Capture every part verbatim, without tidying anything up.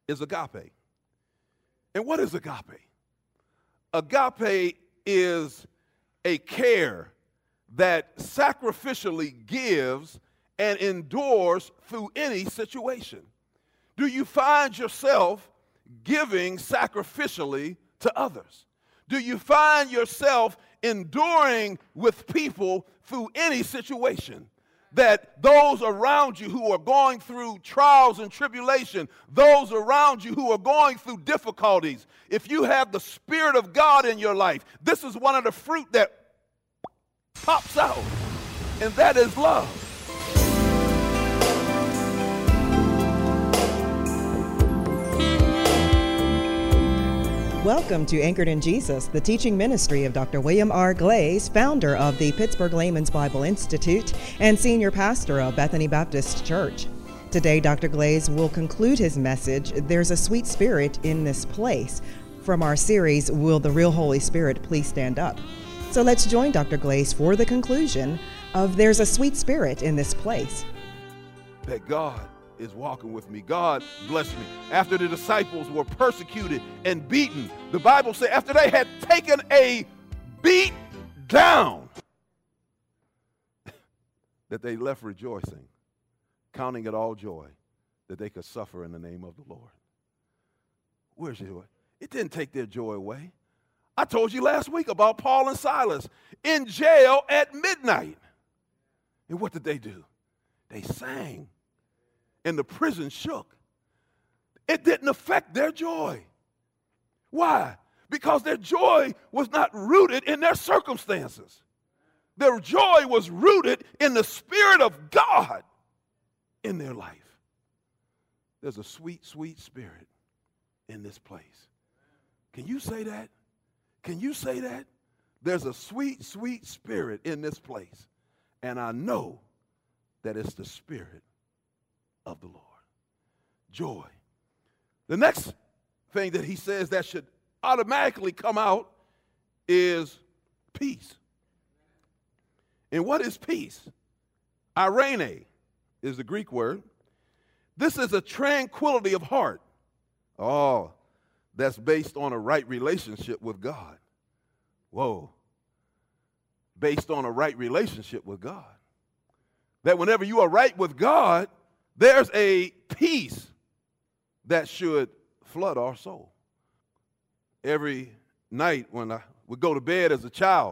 is agape. And what is agape? Agape is a care that sacrificially gives and endures through any situation. Do you find yourself giving sacrificially to others? Do you find yourself enduring with people through any situation? That those around you who are going through trials and tribulation, those around you who are going through difficulties, if you have the Spirit of God in your life, this is one of the fruit that pops out, and that is love. Welcome to Anchored in Jesus, the teaching ministry of Doctor William R. Glaze, founder of the Pittsburgh Layman's Bible Institute and senior pastor of Bethany Baptist Church. Today, Doctor Glaze will conclude his message, There's a Sweet Spirit in This Place, from our series, Will the Real Holy Spirit Please Stand Up? So let's join Doctor Glaze for the conclusion of There's a Sweet Spirit in This Place. That God is walking with me. God bless me. After the disciples were persecuted and beaten, the Bible said after they had taken a beat down, that they left rejoicing, counting it all joy that they could suffer in the name of the Lord. Where's your joy? It didn't take their joy away. I told you last week about Paul and Silas in jail at midnight. And what did they do? They sang. And the prison shook. It didn't affect their joy. Why? Because their joy was not rooted in their circumstances. Their joy was rooted in the Spirit of God in their life. There's a sweet, sweet spirit in this place. Can you say that? Can you say that? There's a sweet, sweet spirit in this place. And I know that it's the Spirit of the Lord. Joy. The next thing that he says that should automatically come out is peace. And what is peace? Irene is the Greek word. This is a tranquility of heart. Oh, that's based on a right relationship with God. Whoa. Based on a right relationship with God. That whenever you are right with God, there's a peace that should flood our soul. Every night when I would go to bed as a child,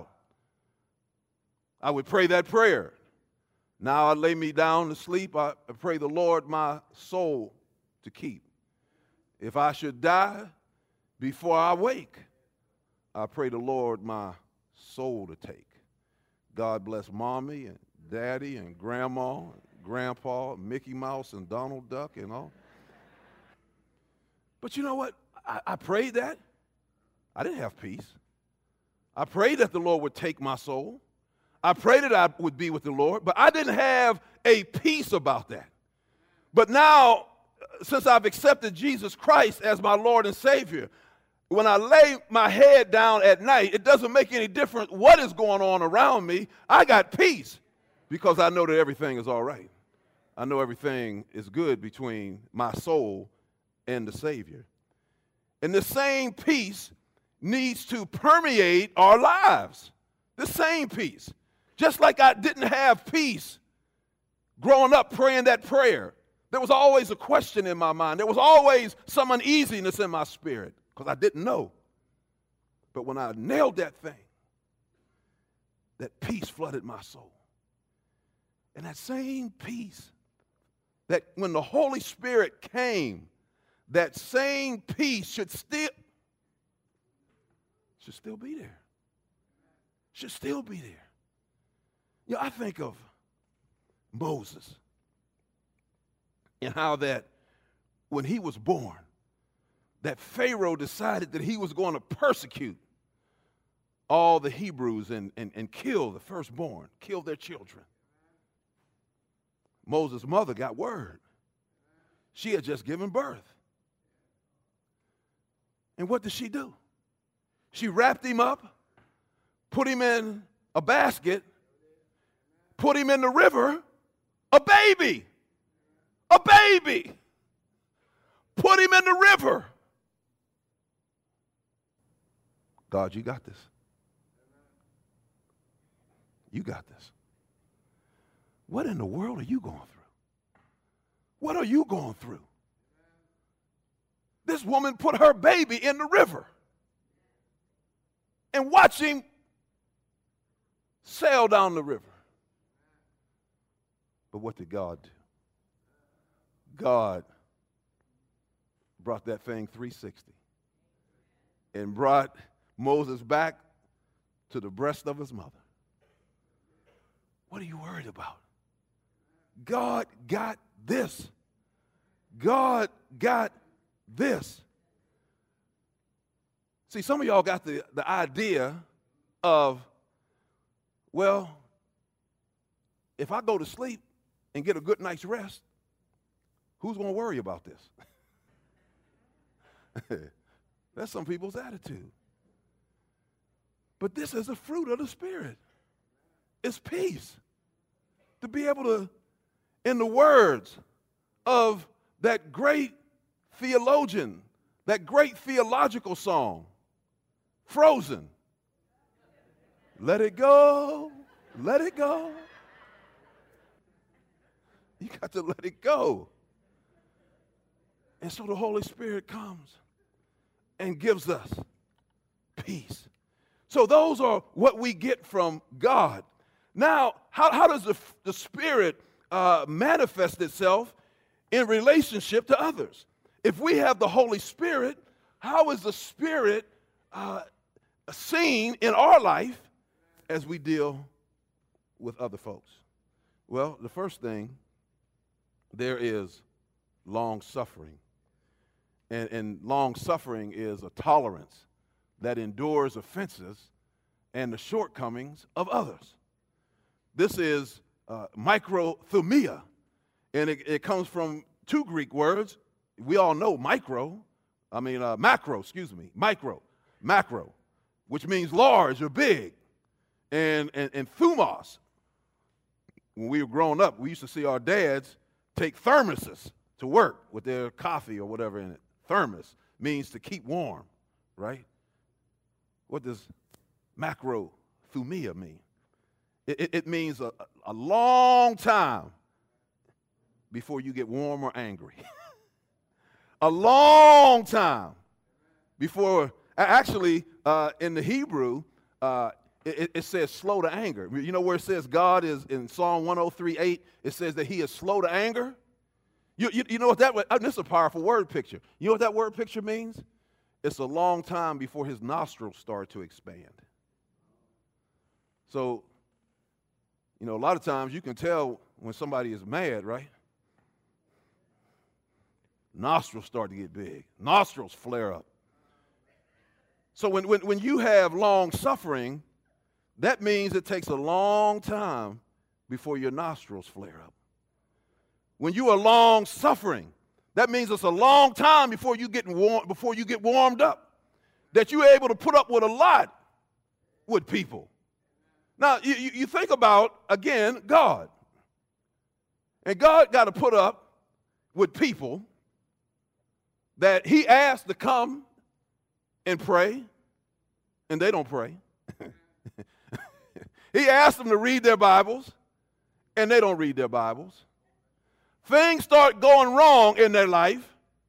I would pray that prayer. Now I lay me down to sleep, I pray the Lord my soul to keep. If I should die before I wake, I pray the Lord my soul to take. God bless mommy and daddy and grandma, Grandpa, Mickey Mouse, and Donald Duck, and all. But you know what? I, I prayed that. I didn't have peace. I prayed that the Lord would take my soul. I prayed that I would be with the Lord, but I didn't have a peace about that. But now, since I've accepted Jesus Christ as my Lord and Savior, when I lay my head down at night, it doesn't make any difference what is going on around me. I got peace because I know that everything is all right. I know everything is good between my soul and the Savior. And the same peace needs to permeate our lives. The same peace. Just like I didn't have peace growing up praying that prayer. There was always a question in my mind. There was always some uneasiness in my spirit because I didn't know. But when I nailed that thing, that peace flooded my soul. And that same peace, that when the Holy Spirit came, that same peace should still, should still be there. Should still be there. You know, I think of Moses and how that when he was born, that Pharaoh decided that he was going to persecute all the Hebrews and, and, and kill the firstborn, kill their children. Moses' mother got word. She had just given birth. And what did she do? She wrapped him up, put him in a basket, put him in the river, a baby, a baby, put him in the river. God, you got this. You got this. What in the world are you going through? What are you going through? This woman put her baby in the river and watch him sail down the river. But what did God do? God brought that thing three sixty and brought Moses back to the breast of his mother. What are you worried about? God got this. God got this. See, some of y'all got the, the idea of, well, if I go to sleep and get a good night's rest, who's going to worry about this? That's some people's attitude. But this is a fruit of the Spirit. It's peace. To be able to, in the words of that great theologian, that great theological song, Frozen, let it go, let it go. You got to let it go. And so the Holy Spirit comes and gives us peace. So those are what we get from God. Now, how, how does the, the Spirit uh, manifest itself in relationship to others? If we have the Holy Spirit, how is the Spirit uh, seen in our life as we deal with other folks? Well, the first thing, there is long suffering. And, and long suffering is a tolerance that endures offenses and the shortcomings of others. This is uh, microthumia, and it, it comes from two Greek words. We all know micro, I mean uh, macro, excuse me, micro, macro, which means large or big, and, and, and thumos. When we were growing up, we used to see our dads take thermoses to work with their coffee or whatever in it. Thermos means to keep warm, right? What does macrothumia mean? It, it, it means a, a long time before you get warm or angry. A long time before, actually, uh, in the Hebrew, uh, it, it says slow to anger. You know where it says God is in Psalm one oh three eight, it says that he is slow to anger? You, you, you know what that, uh, this is a powerful word picture. You know what that word picture means? It's a long time before his nostrils start to expand. So, you know, a lot of times you can tell when somebody is mad, right? Nostrils start to get big. Nostrils flare up. So when, when, when you have long suffering, that means it takes a long time before your nostrils flare up. When you are long suffering, that means it's a long time before you get warm, before you get warmed up, that you're able to put up with a lot with people. Now, you, you think about, again, God. And God got to put up with people that he asked to come and pray, and they don't pray. He asked them to read their Bibles, and they don't read their Bibles. Things start going wrong in their life,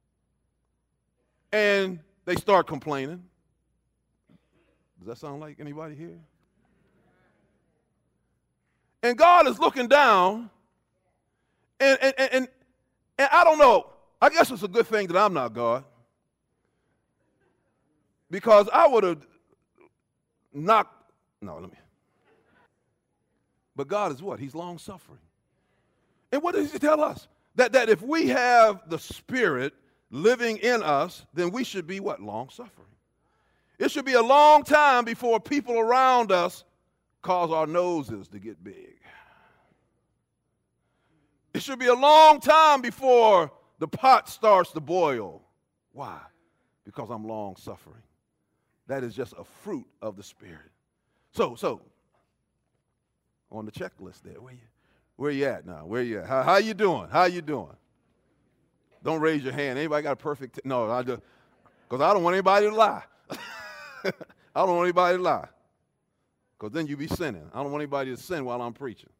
and they start complaining. Does that sound like anybody here? And God is looking down, and, and, and, and I don't know, I guess it's a good thing that I'm not God, because I would have knocked, no, let me. But God is what? He's long-suffering. And what does he tell us? That, that if we have the Spirit living in us, then we should be what? Long-suffering. It should be a long time before people around us cause our noses to get big. It should be a long time before the pot starts to boil. Why? Because I'm long-suffering. That is just a fruit of the Spirit. So, so on the checklist there, where you, where you at now? Where you at? How, how you doing? How you doing? Don't raise your hand. Anybody got a perfect? T- no, I just because I don't want anybody to lie. I don't want anybody to lie, because then you be sinning. I don't want anybody to sin while I'm preaching.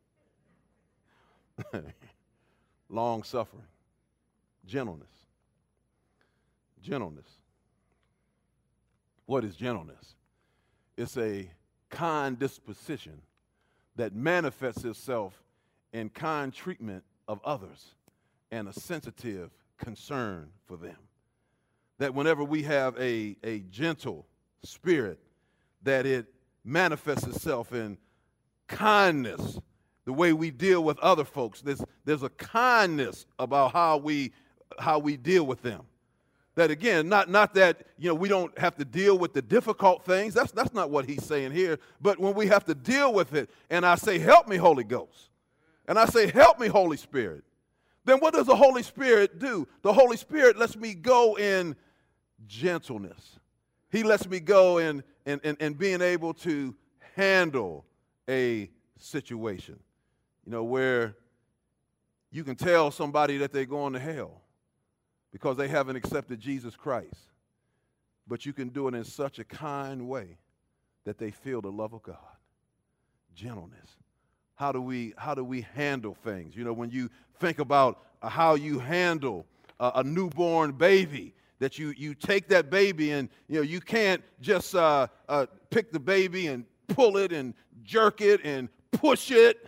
Long suffering, gentleness, gentleness. What is gentleness? It's a kind disposition that manifests itself in kind treatment of others and a sensitive concern for them. That whenever we have a, a gentle spirit, that it manifests itself in kindness, the way we deal with other folks. There's, there's a kindness about how we, how we deal with them. That again, not, not that, you know, we don't have to deal with the difficult things. That's, that's not what he's saying here. But when we have to deal with it, and I say, help me, Holy Ghost, and I say, help me, Holy Spirit, then what does the Holy Spirit do? The Holy Spirit lets me go in gentleness. He lets me go in, in, in, in being able to handle a situation, you know, where you can tell somebody that they're going to hell because they haven't accepted Jesus Christ. But you can do it in such a kind way that they feel the love of God. Gentleness. How do we, how do we handle things? You know, when you think about how you handle a, a newborn baby, that you, you take that baby and, you know, you can't just uh, uh, pick the baby and pull it and jerk it and push it.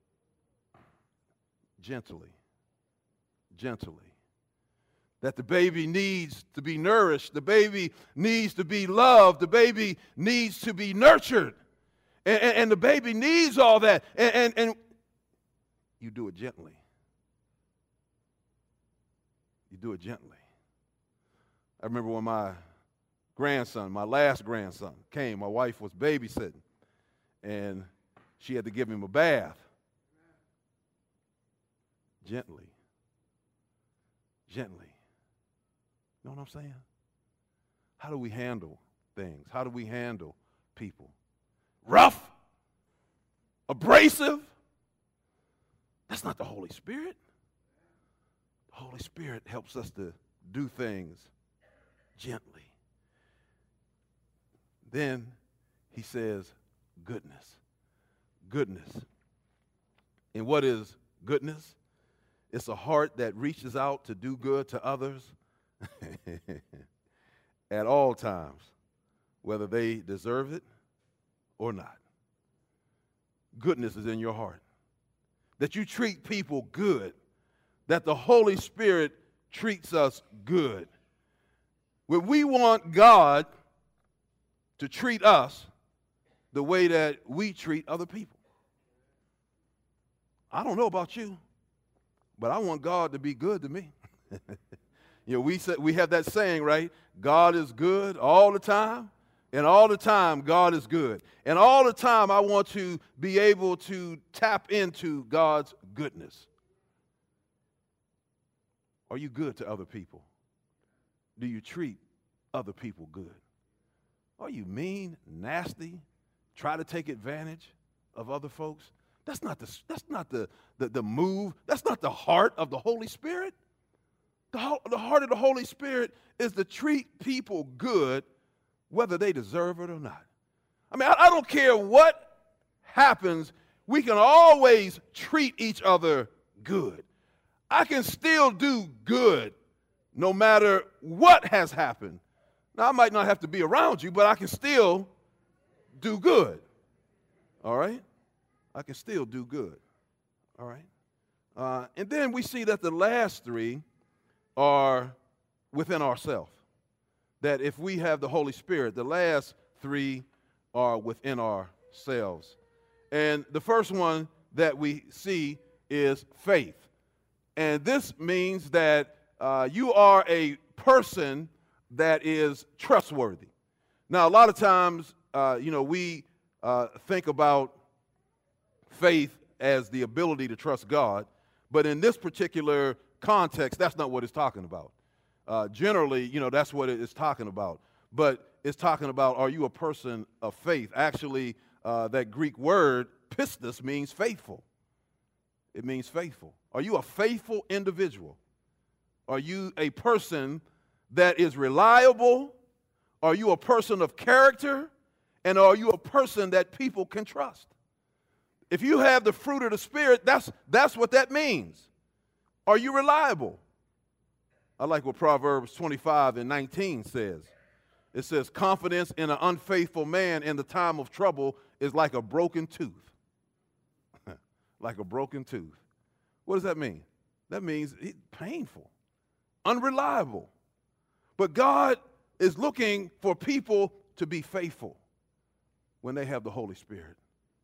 Gently. Gently. That the baby needs to be nourished. The baby needs to be loved. The baby needs to be nurtured. And, and, and the baby needs all that. And, and, and you do it gently. You do it gently. I remember when my grandson, my last grandson, came. My wife was babysitting. And she had to give him a bath. Gently. Gently. You know what I'm saying? How do we handle things? How do we handle people? Rough? Abrasive? That's not the Holy Spirit. The Holy Spirit helps us to do things gently. Then he says, goodness. Goodness. And what is goodness? It's a heart that reaches out to do good to others at all times, whether they deserve it or not. Goodness is in your heart. That you treat people good. That the Holy Spirit treats us good. When we want God to treat us the way that we treat other people. I don't know about you, but I want God to be good to me. You know, we say, we have that saying, right? God is good all the time, and all the time God is good. And all the time I want to be able to tap into God's goodness. Are you good to other people? Do you treat other people good? Are you mean, nasty, try to take advantage of other folks? That's not the, that's not the, the, the move. That's not the heart of the Holy Spirit. The, the heart of the Holy Spirit is to treat people good whether they deserve it or not. I mean, I, I don't care what happens. We can always treat each other good. I can still do good no matter what has happened. Now, I might not have to be around you, but I can still do good. All right? I can still do good. All right? Uh, and then we see that the last three are within ourselves. That if we have the Holy Spirit, the last three are within ourselves. And the first one that we see is faith. And this means that uh, you are a person that is trustworthy. Now, a lot of times, uh, you know, we uh, think about faith as the ability to trust God, but in this particular context, that's not what it's talking about. Uh, generally, you know, that's what it is talking about. But it's talking about, are you a person of faith? Actually, uh, that Greek word, pistis, means faithful. It means faithful. Are you a faithful individual? Are you a person that is reliable? Are you a person of character? And are you a person that people can trust? If you have the fruit of the Spirit, that's, that's what that means. Are you reliable? I like what Proverbs twenty-five and nineteen says. It says, confidence in an unfaithful man in the time of trouble is like a broken tooth. Like a broken tooth. What does that mean? That means it's painful, unreliable. But God is looking for people to be faithful when they have the Holy Spirit.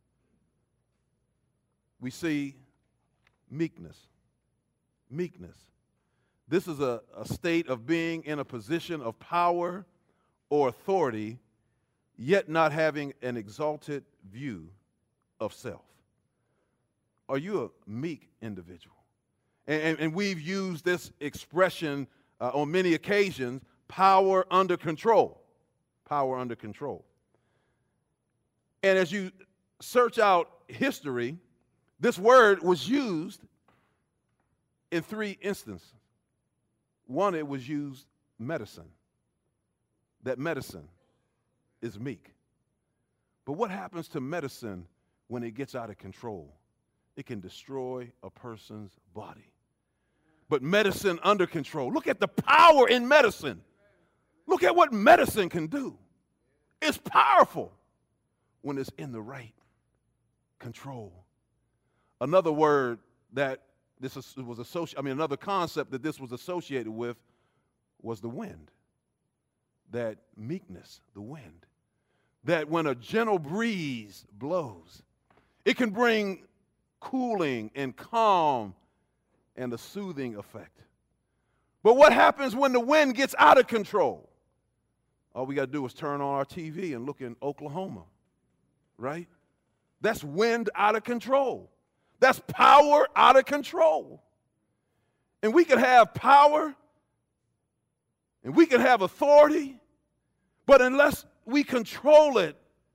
We see meekness. Meekness. This is a, a state of being in a position of power or authority, yet not having an exalted view of self. Are you a meek individual? And, and, and we've used this expression uh, on many occasions, power under control. Power under control. And as you search out history, this word was used in three instances. One, it was used medicine. That medicine is meek. But what happens to medicine when it gets out of control? It can destroy a person's body. But medicine under control, look at the power in medicine. Look at what medicine can do. It's powerful when it's in the right control. Another word that this was associated, I mean, another concept that this was associated with was the wind. That meekness, the wind. That when a gentle breeze blows, it can bring cooling and calm and a soothing effect. But what happens when the wind gets out of control? All we got to do is turn on our T V and look in Oklahoma, right? That's wind out of control. That's power out of control. And we can have power and we can have authority, but unless we control it,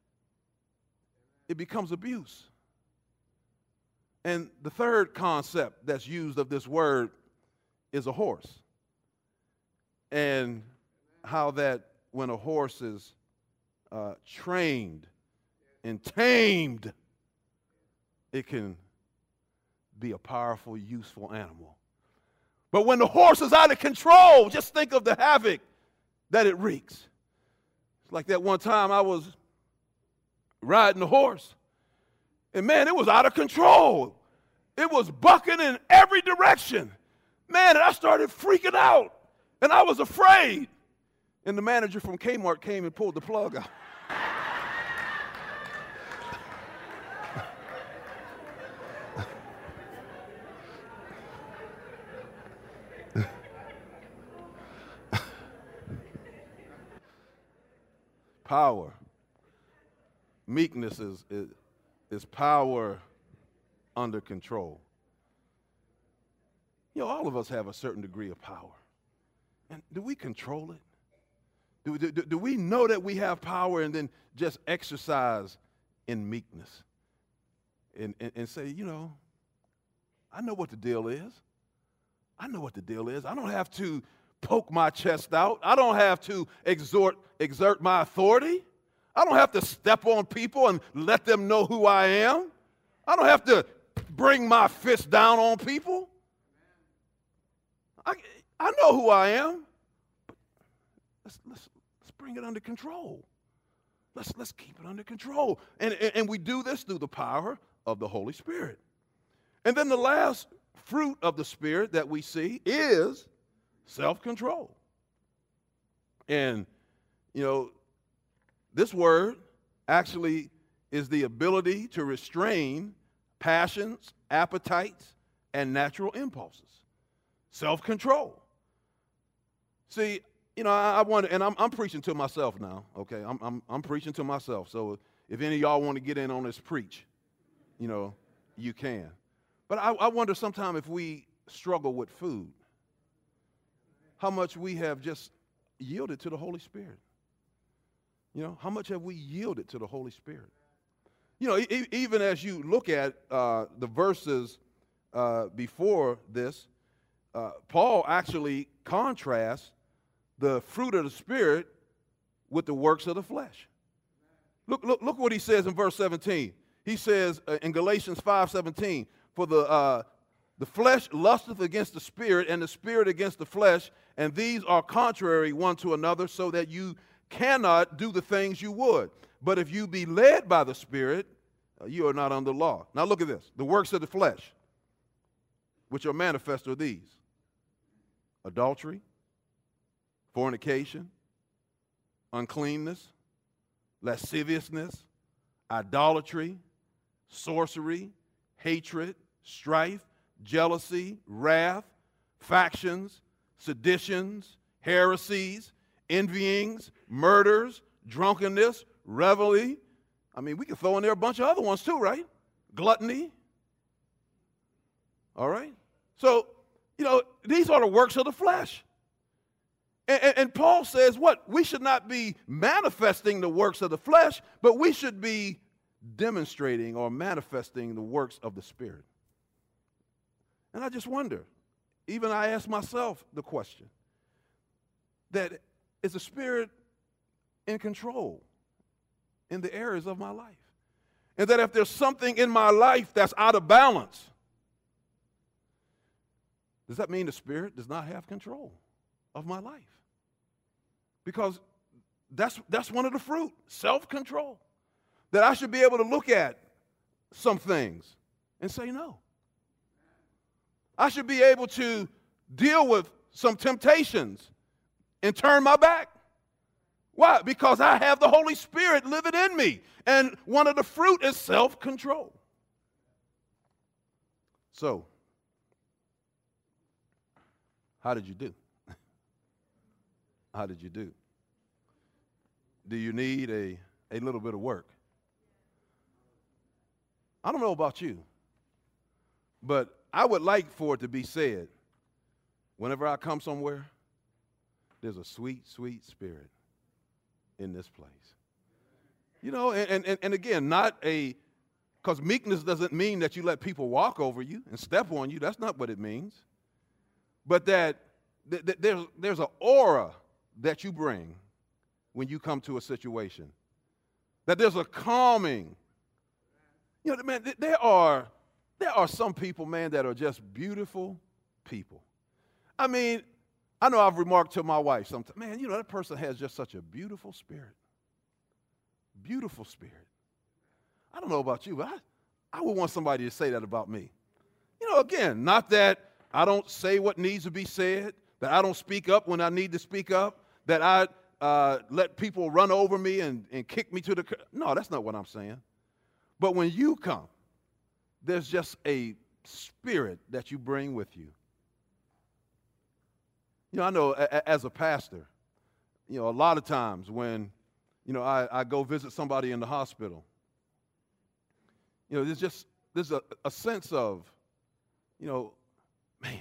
it becomes abuse. And the third concept that's used of this word is a horse. And how that when a horse is uh, trained and tamed, it can be a powerful, useful animal. But when the horse is out of control, just think of the havoc that it wreaks. It's like that one time I was riding a horse, and man, it was out of control. It was bucking in every direction. Man, and I started freaking out, and I was afraid. And the manager from Kmart came and pulled the plug out. Power. Meekness is, is, is power under control. You know, all of us have a certain degree of power. And do we control it? Do, do, do we know that we have power and then just exercise in meekness? And, and, and say, you know, I know what the deal is. I know what the deal is. I don't have to poke my chest out. I don't have to exhort, exert my authority. I don't have to step on people and let them know who I am. I don't have to bring my fist down on people. I, I know who I am. But let's, let's, let's bring it under control. Let's, let's keep it under control. And, and, and we do this through the power of the Holy Spirit. And then the last fruit of the Spirit that we see is self-control. And, you know, this word actually is the ability to restrain passions, appetites, and natural impulses. Self-control. See, you know, I, I wonder, and I'm, I'm preaching to myself now, okay? I'm, I'm, I'm preaching to myself. So if any of y'all want to get in on this preach, you know, you can. But I, I wonder sometime if we struggle with food, how much we have just yielded to the Holy Spirit. You know, how much have we yielded to the Holy Spirit? You know, e- even as you look at uh, the verses uh, before this, uh, Paul actually contrasts the fruit of the Spirit with the works of the flesh. Look, look, look what he says in verse seventeen. He says uh, in Galatians five seventeen, for the, uh, the flesh lusteth against the Spirit, and the Spirit against the flesh, and these are contrary one to another, so that you cannot do the things you would. But if you be led by the Spirit, uh, you are not under law. Now look at this. The works of the flesh, which are manifest, are these: adultery, fornication, uncleanness, lasciviousness, idolatry, sorcery, hatred, strife, jealousy, wrath, factions, seditions, heresies, envyings, murders, drunkenness, revelry. I mean, we could throw in there a bunch of other ones too, right? Gluttony. All right? So, you know, these are the works of the flesh. And, and, and Paul says what? We should not be manifesting the works of the flesh, but we should be demonstrating or manifesting the works of the Spirit. And I just wonder, even I ask myself the question, that is the Spirit in control in the areas of my life? And that if there's something in my life that's out of balance, does that mean the Spirit does not have control of my life? Because that's, that's one of the fruit, self-control. That I should be able to look at some things and say no. I should be able to deal with some temptations and turn my back. Why? Because I have the Holy Spirit living in me. And one of the fruit is self-control. So, how did you do? How did you do? Do you need a, a little bit of work? I don't know about you, but I would like for it to be said, whenever I come somewhere, there's a sweet, sweet Spirit in this place. You know, and, and, and again, not a, because meekness doesn't mean that you let people walk over you and step on you. That's not what it means. But that, that there's, there's an aura that you bring when you come to a situation. That there's a calming. You know, man, there are, there are some people, man, that are just beautiful people. I mean, I know I've remarked to my wife sometimes, man, you know, that person has just such a beautiful spirit. Beautiful spirit. I don't know about you, but I, I would want somebody to say that about me. You know, again, not that I don't say what needs to be said, that I don't speak up when I need to speak up, that I uh, let people run over me and, and kick me to the curb. No, that's not what I'm saying. But when you come, there's just a spirit that you bring with you. You know, I know a, as a pastor, you know, a lot of times when, you know, I, I go visit somebody in the hospital, you know, there's just, there's a, a sense of, you know, man,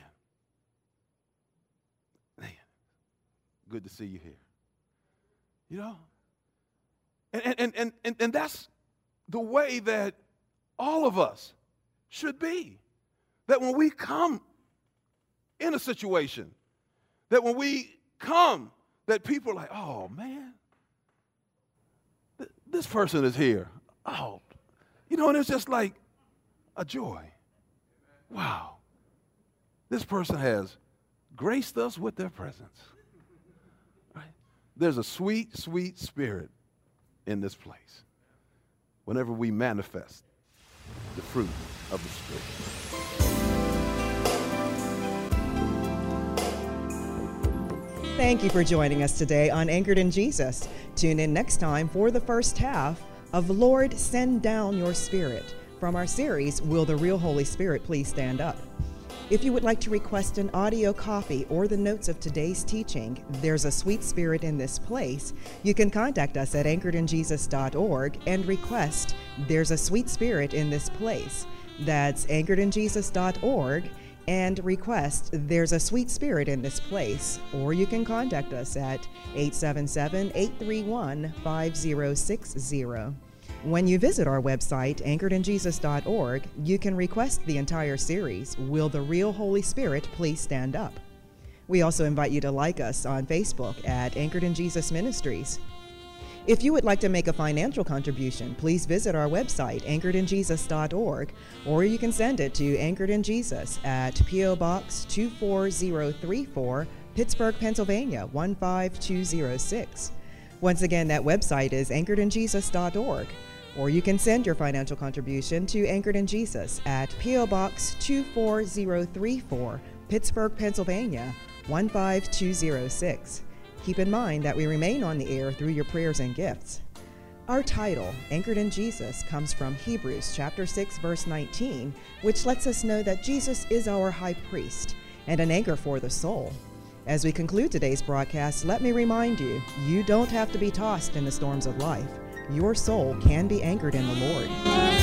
man, good to see you here. You know? And, and, and, and, and that's the way that all of us should be. That when we come in a situation, that when we come, that people are like, oh, man, th- this person is here. Oh, you know, and it's just like a joy. Wow. This person has graced us with their presence. Right? There's a sweet, sweet spirit in this place whenever we manifest the fruit of the Spirit. Thank you for joining us today on Anchored in Jesus. Tune in next time for the first half of Lord, Send Down Your Spirit from our series, Will the Real Holy Spirit Please Stand Up? If you would like to request an audio copy or the notes of today's teaching, There's a Sweet Spirit in This Place, you can contact us at anchored in jesus dot org and request There's a Sweet Spirit in This Place. That's anchored in jesus dot org and request There's a Sweet Spirit in This Place. Or you can contact us at eight seven seven, eight three one, five zero six zero. When you visit our website, anchored in jesus dot org, you can request the entire series, Will the Real Holy Spirit Please Stand Up? We also invite you to like us on Facebook at Anchored in Jesus Ministries. If you would like to make a financial contribution, please visit our website, anchored in jesus dot org, or you can send it to Anchored in Jesus at P O Box two four zero three four, Pittsburgh, Pennsylvania one five two zero six. Once again, that website is anchored in jesus dot org, or you can send your financial contribution to Anchored in Jesus at P O Box two four zero three four, Pittsburgh, Pennsylvania one five two zero six. Keep in mind that we remain on the air through your prayers and gifts. Our title, Anchored in Jesus, comes from Hebrews chapter six, verse nineteen, which lets us know that Jesus is our high priest and an anchor for the soul. As we conclude today's broadcast, let me remind you, you don't have to be tossed in the storms of life. Your soul can be anchored in the Lord.